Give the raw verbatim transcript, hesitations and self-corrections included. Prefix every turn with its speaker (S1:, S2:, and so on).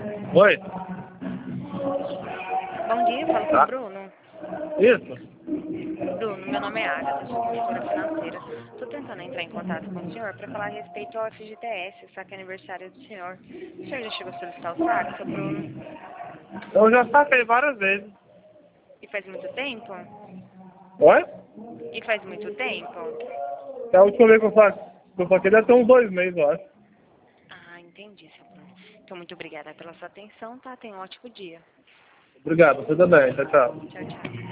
S1: Oi?
S2: Bom dia, falo com o Bruno.
S1: Isso?
S2: Bruno, meu nome é Agatha, sou consultora financeira. Estou tentando entrar em contato com o senhor para falar a respeito ao F G T S, o saque aniversário do senhor. O senhor já chegou a solicitar o saque, seu Bruno?
S1: Eu já saquei várias vezes.
S2: E faz muito tempo?
S1: Oi?
S2: E faz muito tempo?
S1: É a última vez que eu saquei. Que eu saquei deve ter uns dois meses, eu acho.
S2: Ah, entendi, seu Bruno. Então, muito obrigada pela sua atenção, tá? Tenha um ótimo dia.
S1: Obrigado, você também. Tchau, tchau.
S2: Tchau, tchau.